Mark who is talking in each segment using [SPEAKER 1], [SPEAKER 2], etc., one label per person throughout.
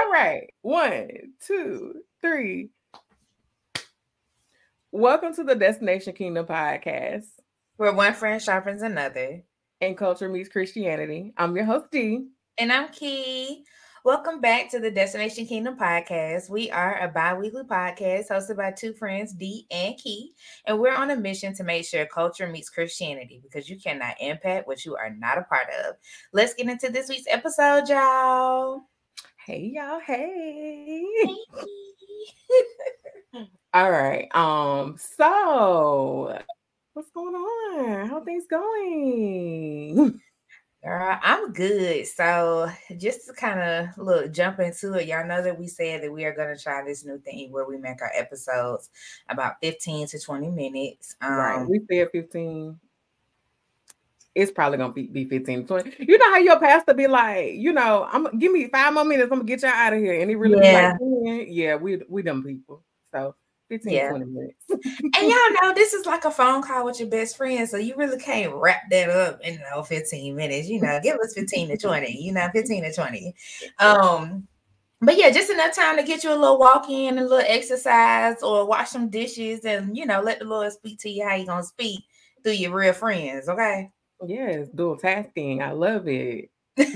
[SPEAKER 1] All right. 1, 2, 3. Welcome to the Destination Kingdom podcast.
[SPEAKER 2] Where one friend sharpens another.
[SPEAKER 1] And culture meets Christianity. I'm your host, D.
[SPEAKER 2] And I'm Key. Welcome back to the Destination Kingdom podcast. We are a bi-weekly podcast hosted by two friends, D and Key. And we're on a mission to make sure culture meets Christianity because you cannot impact what you are not a part of. Let's get into this week's episode, y'all.
[SPEAKER 1] Hey, y'all. Hey.
[SPEAKER 2] Hey.
[SPEAKER 1] All right. So what's going on? How things going?
[SPEAKER 2] Girl, I'm good. So just to kind of jump into it, y'all know that we said that we are going to try this new thing where we make our episodes about 15 to 20 minutes.
[SPEAKER 1] Right. We said 15. It's probably gonna be 15, 20. You know how your pastor be like, give me 5 more minutes, I'm gonna get y'all out of here. And he really be like, yeah, we them people. So 15, 20 minutes.
[SPEAKER 2] And y'all know this is like a phone call with your best friend. So you really can't wrap that up in 15 minutes. Give us 15 to 20, 15 to 20. But yeah, just enough time to get you a little walk in, a little exercise, or wash some dishes, and let the Lord speak to you how He gonna speak through your real friends. Okay.
[SPEAKER 1] Yes, dual tasking. I love it.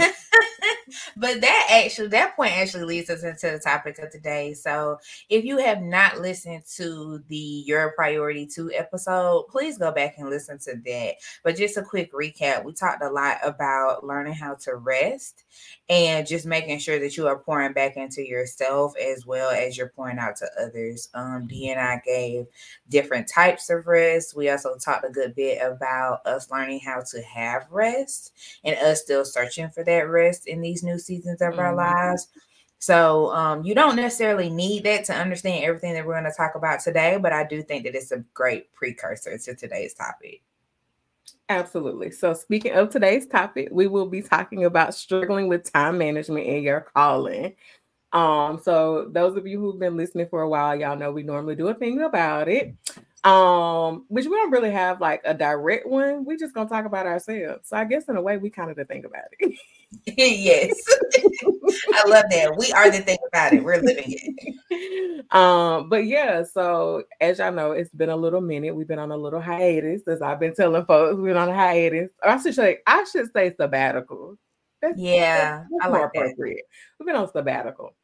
[SPEAKER 2] But that point actually leads us into the topic of today. So if you have not listened to the Your Priority 2 episode, please go back and listen to that. But just a quick recap, we talked a lot about learning how to rest and just making sure that you are pouring back into yourself as well as you're pouring out to others. Dee and I gave different types of rest. We also talked a good bit about us learning how to have rest and us still searching for that rest in these new seasons of our lives. So you don't necessarily need that to understand everything that we're going to talk about today, but I do think that it's a great precursor to today's topic.
[SPEAKER 1] Absolutely. So speaking of today's topic, we will be talking about struggling with time management in your calling. So those of you who've been listening for a while, y'all know we normally do a thing about it. Which we don't really have like a direct one. We just gonna talk about ourselves. So I guess in a way we kind of think about it.
[SPEAKER 2] Yes. I love that. We are the thing about it. We're living it.
[SPEAKER 1] But yeah, so as y'all know, it's been a little minute. We've been on a little hiatus, as I've been telling folks. We've been on a hiatus. Or I should say sabbatical.
[SPEAKER 2] That's
[SPEAKER 1] I like more appropriate. We've been on sabbatical.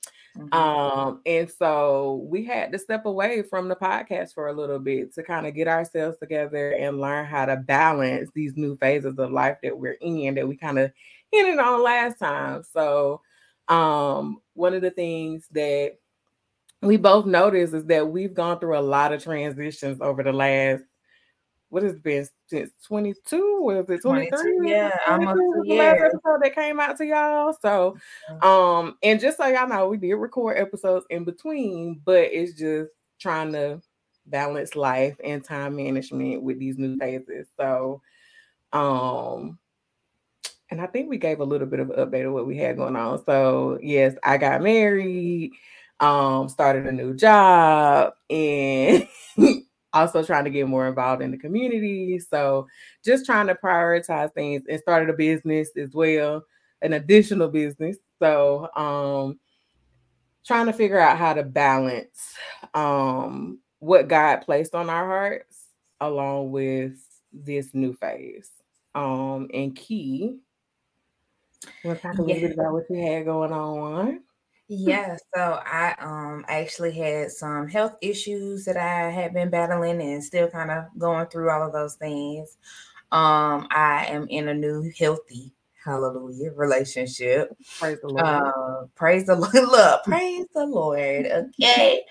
[SPEAKER 1] And so we had to step away from the podcast for a little bit to kind of get ourselves together and learn how to balance these new phases of life that we're in that we kind of hinted on last time. So one of the things that we both noticed is that we've gone through a lot of transitions over the last, what has it been since 22? Was it 23?
[SPEAKER 2] Yeah, almost
[SPEAKER 1] the last episode that came out to y'all. So, and just so y'all know, we did record episodes in between, but it's just trying to balance life and time management with these new phases. So, and I think we gave a little bit of an update of what we had going on. So, yes, I got married, started a new job, and also trying to get more involved in the community. So just trying to prioritize things, and started a business as well, an additional business. So trying to figure out how to balance what God placed on our hearts along with this new phase. And Key, you want to talk a little bit about what you had going on?
[SPEAKER 2] Yeah, so I actually had some health issues that I had been battling and still kind of going through all of those things. I am in a new healthy, hallelujah, relationship.
[SPEAKER 1] Praise the Lord.
[SPEAKER 2] Praise the Lord. Look, praise the Lord. Okay.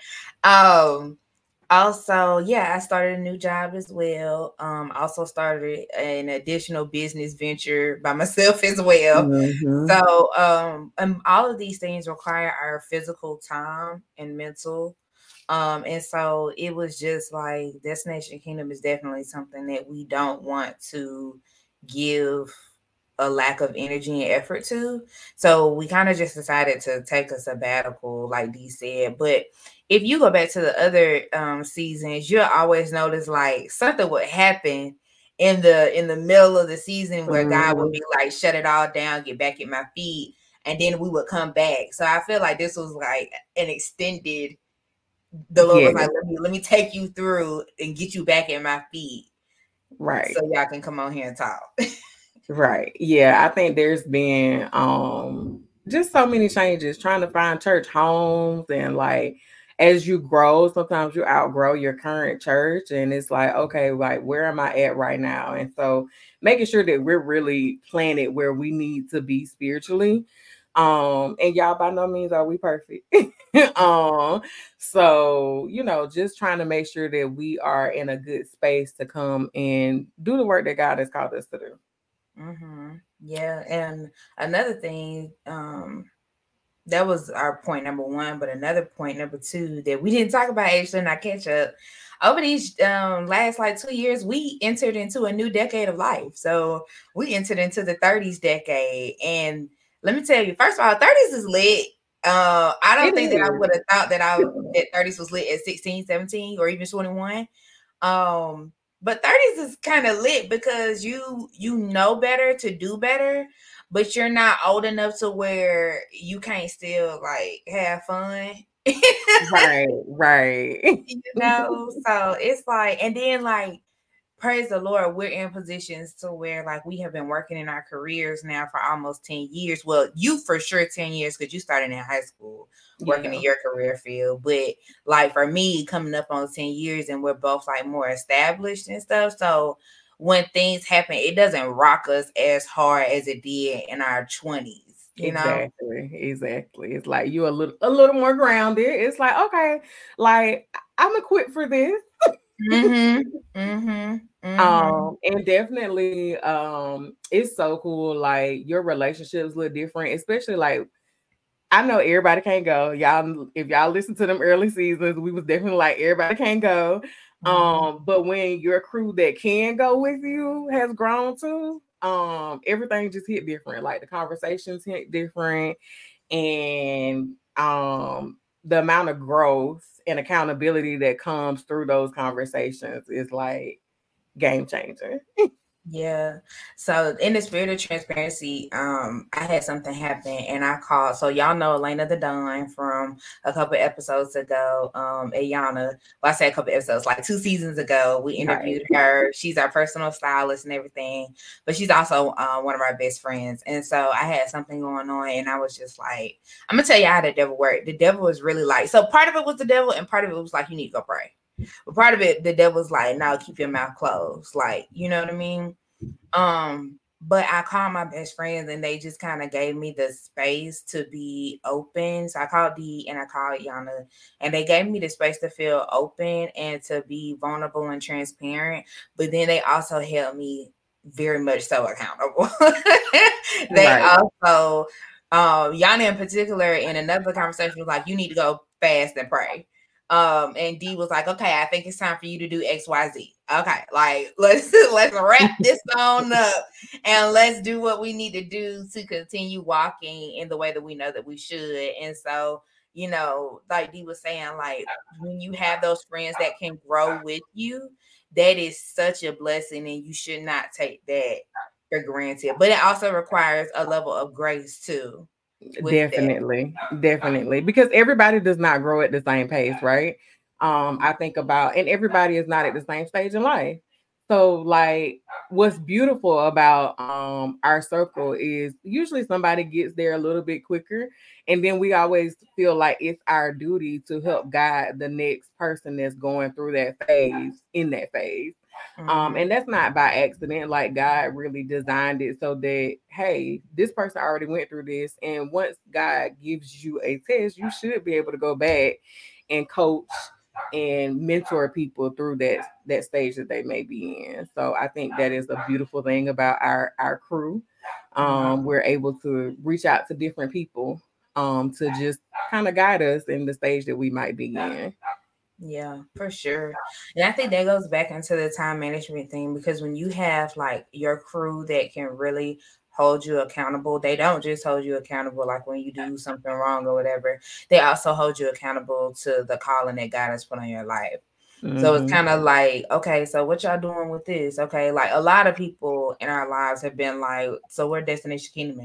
[SPEAKER 2] Also, yeah, I started a new job as well. Also started an additional business venture by myself as well. So, all of these things require our physical time and mental. And so it was just like Destination Kingdom is definitely something that we don't want to give a lack of energy and effort to. So we kind of just decided to take a sabbatical, like Dee said. But if you go back to the other seasons, you'll always notice like something would happen in the middle of the season where God would be like, shut it all down, get back at my feet. and then we would come back. So I feel like this was like an extended. The Lord was
[SPEAKER 1] Yeah,
[SPEAKER 2] like, let me take you through and get you back in my feet,
[SPEAKER 1] right.
[SPEAKER 2] so y'all can come on here and talk.
[SPEAKER 1] Right. Yeah, I think there's been just so many changes trying to find church homes, and like as you grow, sometimes you outgrow your current church, and it's like, okay, like where am I at right now? And so making sure that we're really planted where we need to be spiritually. And y'all, by no means are we perfect. um so just trying to make sure that we are in a good space to come and do the work that God has called us to do.
[SPEAKER 2] Mm-hmm. Yeah, and another thing, that was our point number one, but another point number two that we didn't talk about actually in our catch up. Over these last like 2 years, we entered into a new decade of life. So we entered into the 30s decade. And let me tell you, first of all, 30s is lit. I don't
[SPEAKER 1] It
[SPEAKER 2] think that I
[SPEAKER 1] is.
[SPEAKER 2] would have thought that 30s was lit at 16, 17, or even 21. Um, but 30s is kind of lit because you know better to do better, but you're not old enough to where you can't still like have fun.
[SPEAKER 1] Right, right.
[SPEAKER 2] So it's like, and then like, praise the Lord, we're in positions to where like we have been working in our careers now for almost 10 years. Well, you for sure 10 years because you started in high school working in
[SPEAKER 1] Yeah,
[SPEAKER 2] your career field. But like for me, coming up on 10 years and we're both like more established and stuff. So when things happen, it doesn't rock us as hard as it did in our 20s, you know?
[SPEAKER 1] exactly. Exactly. It's like you a little more grounded. It's like, okay, like I'm equipped for this.
[SPEAKER 2] Mm-hmm. Mm-hmm. Mm-hmm.
[SPEAKER 1] And definitely it's so cool. Like your relationships look different, especially like I know everybody can't go. Y'all, if y'all listen to them early seasons, we was definitely like everybody can't go.
[SPEAKER 2] Mm-hmm.
[SPEAKER 1] But when your crew that can go with you has grown too, everything just hit different. Like the conversations hit different, and the amount of growth and accountability that comes through those conversations is like game changing.
[SPEAKER 2] Yeah. So in the spirit of transparency, I had something happen and I called. So y'all know Elena the Don from a couple episodes ago. Ayana, well, I say a couple episodes, like 2 seasons ago, we
[SPEAKER 1] Right.
[SPEAKER 2] interviewed her. She's our personal stylist and everything, but she's also one of our best friends. And so I had something going on, and I was just like, I'm gonna tell you how the devil worked. The devil was really like, so part of it was the devil, and part of it was like, you need to go pray. But part of it, the devil's like, no, keep your mouth closed. Like, you know what I mean? But I called my best friends and they just kind of gave me the space to be open. So I called Dee and I called Yana, and they gave me the space to feel open and to be vulnerable and transparent. But then they also held me very much so accountable. They
[SPEAKER 1] Right.
[SPEAKER 2] also, Yana in particular, in another conversation was like, you need to go fast and pray. And D was like, okay, I think it's time for you to do XYZ. Okay, like let's wrap this on up and let's do what we need to do to continue walking in the way that we know that we should. And so, like D was saying, like when you have those friends that can grow with you, that is such a blessing, and you should not take that for granted. But it also requires a level of grace too with that.
[SPEAKER 1] Definitely, definitely, because everybody does not grow at the same pace, right? I think about, and everybody is not at the same stage in life. So, like, what's beautiful about our circle is usually somebody gets there a little bit quicker, and then we always feel like it's our duty to help guide the next person that's going through that phase in that phase.
[SPEAKER 2] Mm-hmm.
[SPEAKER 1] And that's not by accident. Like God really designed it so that, hey, this person already went through this. And once God gives you a test, you should be able to go back and coach and mentor people through that stage that they may be in. So I think that is a beautiful thing about our crew. We're able to reach out to different people to just kind of guide us in the stage that we might be in.
[SPEAKER 2] Yeah, for sure. And I think that goes back into the time management thing, because when you have like your crew that can really hold you accountable, they don't just hold you accountable like when you do something wrong or whatever. They also hold you accountable to the calling that God has put on your life. So it's
[SPEAKER 1] Mm-hmm.
[SPEAKER 2] kind of like, okay, so what y'all doing with this? Okay, like a lot of people in our lives have been like, so where Destination Kingdom at?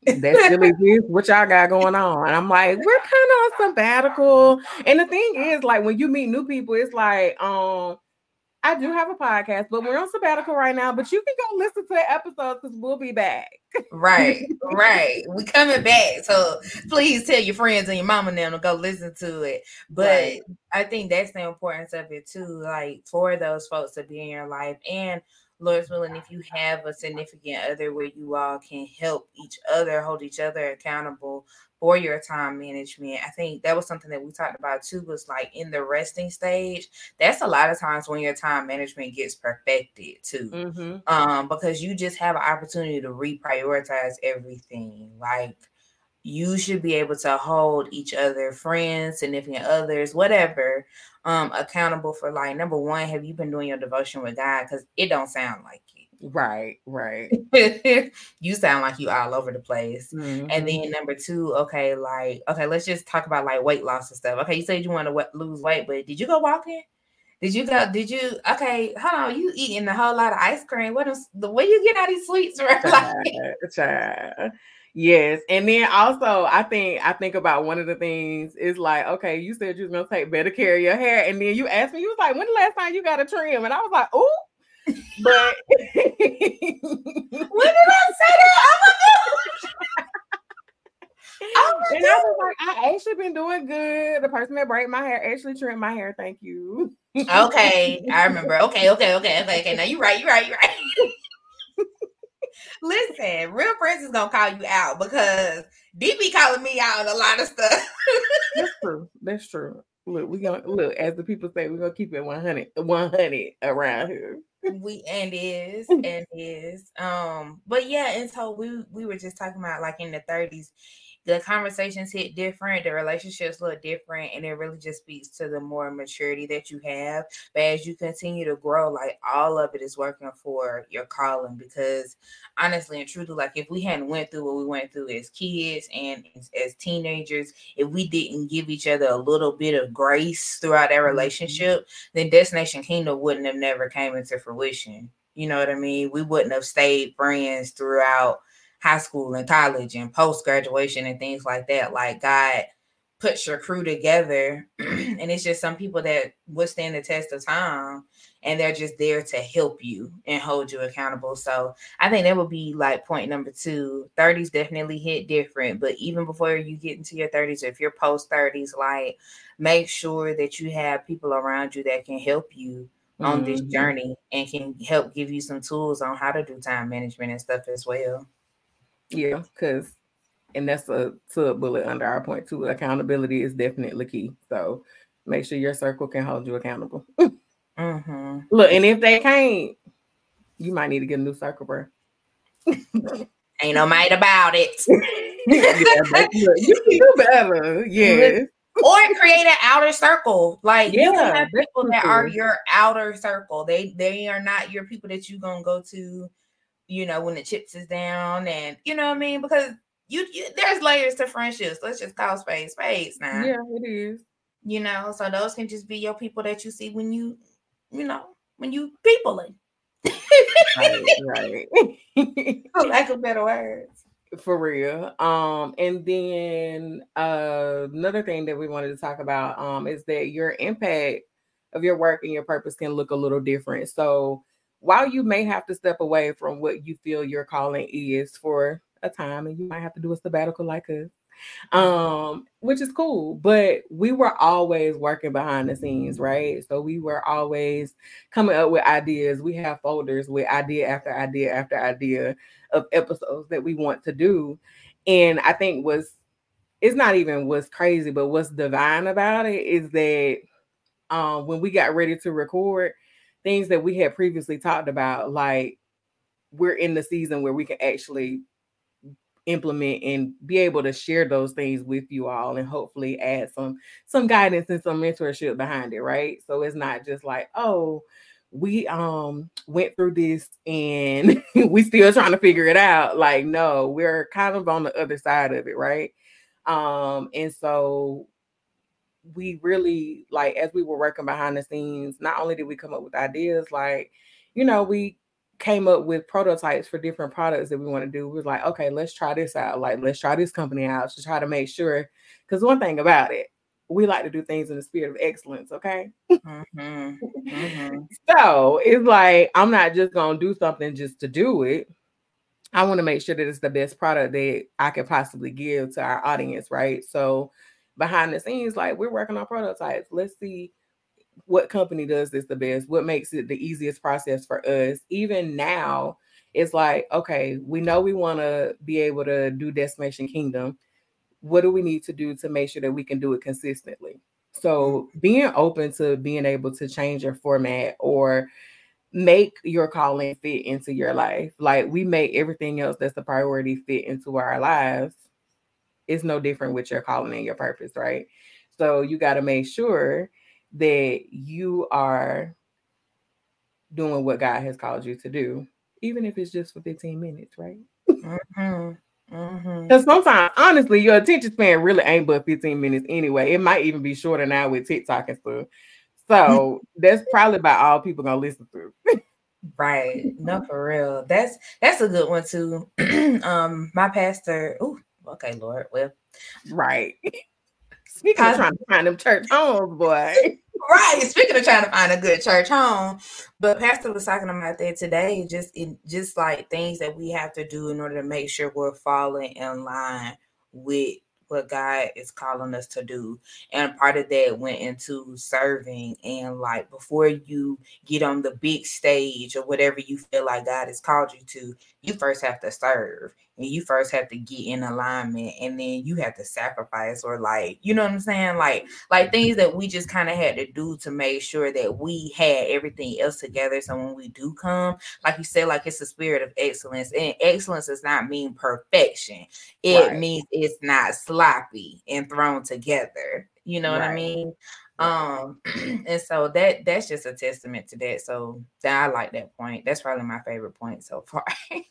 [SPEAKER 1] That still exists. What y'all got going on? And I'm like, we're kind of on sabbatical. And the thing is, like, when you meet new people, it's like, I do have a podcast, but we're on sabbatical right now. But you can go listen to the episodes because we'll be back.
[SPEAKER 2] Right. We coming back. So please tell your friends and your mama and them to go listen to it. But
[SPEAKER 1] Right.
[SPEAKER 2] I think that's the importance of it too, like for those folks to be in your life. And Lord's willing, if you have a significant other where you all can help each other, hold each other accountable for your time management. I think that was something that we talked about too, was like in the resting stage. That's a lot of times when your time management gets perfected too. Because you just have an opportunity to reprioritize everything. Like you should be able to hold each other, friends, significant others, whatever, accountable for, like, number one, have you been doing your devotion with God? Because it don't sound like it.
[SPEAKER 1] Right.
[SPEAKER 2] You sound like you all over the place. And then number two, okay, let's just talk about like weight loss and stuff. Okay, you said you want to lose weight, but did you go walking? Okay, hold on, you eating a whole lot of ice cream. What is the way you get all these sweets, right?
[SPEAKER 1] Child. Yes. And then also I think about one of the things is like, okay, you said you was gonna take better care of your hair. And then you asked me, you was like, when the last time you got a trim? And I was like, oh, but
[SPEAKER 2] when did I say that? Oh my
[SPEAKER 1] and I was like, I actually been doing good. The person that braided my hair actually trimmed my hair. Thank you.
[SPEAKER 2] Okay, I remember. Okay. Now you're right. Listen, real friends is gonna call you out because DB calling me out on a lot of stuff.
[SPEAKER 1] That's true. Look, as the people say, we're gonna keep it 100 around here.
[SPEAKER 2] And is. But yeah, and so we were just talking about like in the 30s, the conversations hit different, the relationships look different, and it really just speaks to the more maturity that you have. But as you continue to grow, like all of it is working for your calling, because honestly and truly, like if we hadn't went through what we went through as kids and as teenagers, if we didn't give each other a little bit of grace throughout that relationship, then Destination Kingdom wouldn't have never came into fruition. You know what I mean? We wouldn't have stayed friends throughout high school and college and post graduation and things like that. Like God puts your crew together, and it's just some people that withstand the test of time, and they're just there to help you and hold you accountable. So I think that would be like point number two. 30s definitely hit different, but even before you get into your 30s, or if you're post 30s, like make sure that you have people around you that can help you on this journey and can help give you some tools on how to do time management and stuff as well.
[SPEAKER 1] Yeah, and that's a sub bullet under our point too. Accountability is definitely key. So make sure your circle can hold you accountable. Look, and if they can't, you might need to get a new circle, bro.
[SPEAKER 2] Ain't no mate about it.
[SPEAKER 1] Yeah, you can do better. Yes.
[SPEAKER 2] Or create an outer circle. Like you can have people that are
[SPEAKER 1] true.
[SPEAKER 2] your outer circle. They are not your people that you gonna go to, you know, when the chips is down, and you know what I mean? Because you there's layers to friendships. Let's just call spades now.
[SPEAKER 1] Yeah, it is.
[SPEAKER 2] You know, so those can just be your people that you see when you know, when you peopling.
[SPEAKER 1] Right.
[SPEAKER 2] For lack of better words.
[SPEAKER 1] For real. And then another thing that we wanted to talk about is that your impact of your work and your purpose can look a little different. So while you may have to step away from what you feel your calling is for a time, and you might have to do a sabbatical like us, which is cool, but we were always working behind the scenes, right? So we were always coming up with ideas. We have folders with idea after idea after idea of episodes that we want to do. And I think it's not even what's crazy, but what's divine about it is that when we got ready to record things that we had previously talked about, like we're in the season where we can actually implement and be able to share those things with you all, and hopefully add some guidance and some mentorship behind it, right? So it's not just like, oh, we went through this and we still trying to figure it out. Like, no, we're kind of on the other side of it, right? And so we really, like, as we were working behind the scenes, not only did we come up with ideas, like, you know, we came up with prototypes for different products that we want to do. We was like, okay, let's try this out. Like, let's try this company out to try to make sure. Because one thing about it, we like to do things in the spirit of excellence. Okay.
[SPEAKER 2] Mm-hmm. Mm-hmm.
[SPEAKER 1] So it's like, I'm not just going to do something just to do it. I want to make sure that it's the best product that I could possibly give to our audience. Right. So behind the scenes, like, we're working on prototypes. Let's see what company does this the best, what makes it the easiest process for us. Even now, it's like, okay, we know we want to be able to do Destination Kingdom. What do we need to do to make sure that we can do it consistently? So being open to being able to change your format or make your calling fit into your life. Like, we make everything else that's the priority fit into our lives. It's no different with your calling and your purpose, right? So you got to make sure that you are doing what God has called you to do, even if it's just for 15 minutes, right?
[SPEAKER 2] Mm-hmm. Mm-hmm.
[SPEAKER 1] Because sometimes, honestly, your attention span really ain't but 15 minutes anyway. It might even be shorter now with TikTok and stuff. So that's probably about all people gonna listen to.
[SPEAKER 2] Right. No, for real. That's a good one too. My pastor. Oh, okay, Lord. Well,
[SPEAKER 1] Right. Speaking of trying to find them church homes, boy.
[SPEAKER 2] Right. Speaking of trying to find a good church home, but Pastor was talking about that today, just like things that we have to do in order to make sure we're falling in line with what God is calling us to do. And part of that went into serving. And like before you get on the big stage or whatever you feel like God has called you to, you first have to serve and you first have to get in alignment, and then you have to sacrifice, or like, you know what I'm saying? Like things that we just kind of had to do to make sure that we had everything else together. So when we do come, like you said, like it's a spirit of excellence, and excellence does not mean perfection. It means it's not sloppy and thrown together. You know what I mean? And so that's just a testament to that. So I like that point. That's probably my favorite point so far.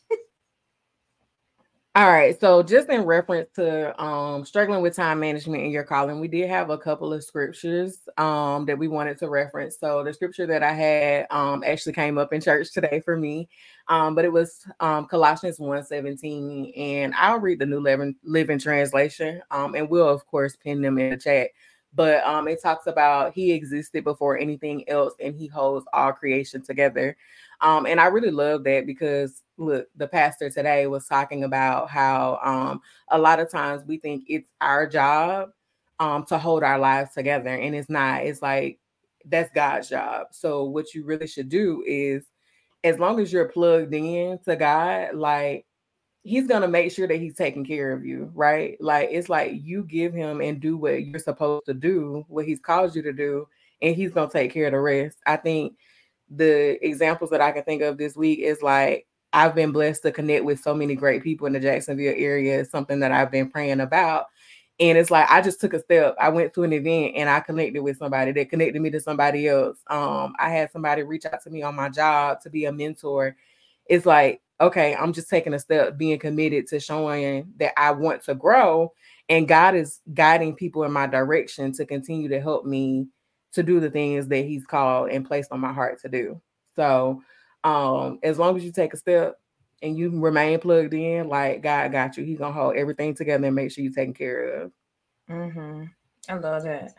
[SPEAKER 1] All right. So just in reference to struggling with time management in your calling, we did have a couple of scriptures that we wanted to reference. So the scripture that I had actually came up in church today for me. But it was Colossians 1:17. And I'll read the New Living Translation. And we'll of course pin them in the chat. But it talks about he existed before anything else and he holds all creation together. And I really love that because look, the pastor today was talking about how a lot of times we think it's our job to hold our lives together, and it's not. It's like that's God's job. So what you really should do is, as long as you're plugged in to God, like he's gonna make sure that he's taking care of you, right? Like it's like you give him and do what you're supposed to do, what he's called you to do, and he's gonna take care of the rest. I think the examples that I can think of this week is like I've been blessed to connect with so many great people in the Jacksonville area. It's something that I've been praying about. And it's like I just took a step. I went to an event and I connected with somebody that connected me to somebody else. I had somebody reach out to me on my job to be a mentor. It's like, okay, I'm just taking a step, being committed to showing that I want to grow. And God is guiding people in my direction to continue to help me to do the things that he's called and placed on my heart to do. So as long as you take a step and you remain plugged in, like God got you. He's gonna hold everything together and make sure you're taken care of.
[SPEAKER 2] Mm-hmm. I love that.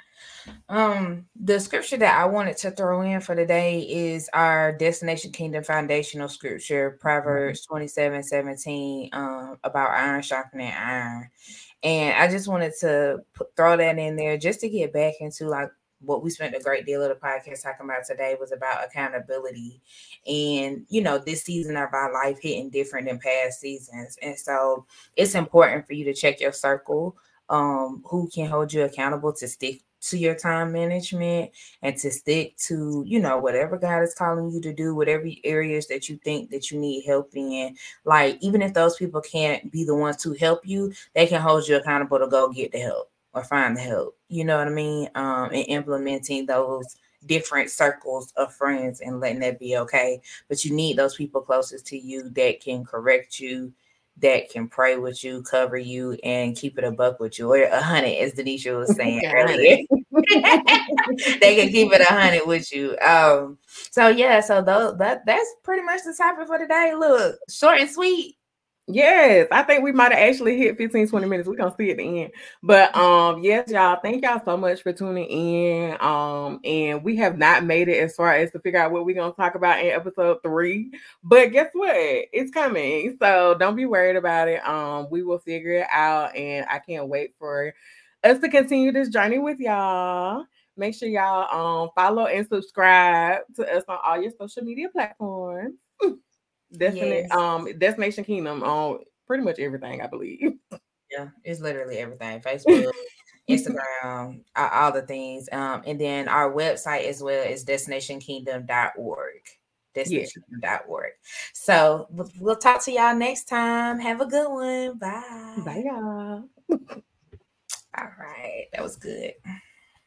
[SPEAKER 2] The scripture that I wanted to throw in for today is our Destination Kingdom foundational scripture, Proverbs 27:17, about iron sharpening iron. And I just wanted to throw that in there just to get back into like what we spent a great deal of the podcast talking about today was about accountability. And, you know, this season of our life hitting different than past seasons. And so it's important for you to check your circle, who can hold you accountable to stick to your time management and to stick to, you know, whatever God is calling you to do, whatever areas that you think that you need help in. Like, even if those people can't be the ones to help you, they can hold you accountable to go get the help or find the help. You know what I mean? And implementing those different circles of friends and letting that be okay. But you need those people closest to you that can correct you that can pray with you, cover you, and keep it a buck with you, or 100, as Denisha was saying earlier. They can keep it 100 with you. So yeah, so that's pretty much the topic for today. Look, short and sweet.
[SPEAKER 1] Yes, I think we might have actually hit 15, 20 minutes. We're gonna see at the end. But yes, y'all, thank y'all so much for tuning in. And we have not made it as far as to figure out what we're gonna talk about in episode 3. But guess what? It's coming. So don't be worried about it. We will figure it out, and I can't wait for us to continue this journey with y'all. Make sure y'all follow and subscribe to us on all your social media platforms. Definite Destination Kingdom on pretty much everything, I believe.
[SPEAKER 2] Yeah, it's literally everything. Facebook, Instagram, all the things. And then our website as well is destinationkingdom.org. Destinationkingdom.org. So we'll talk to y'all next time. Have a good one. Bye.
[SPEAKER 1] Bye, y'all.
[SPEAKER 2] All right. That was good.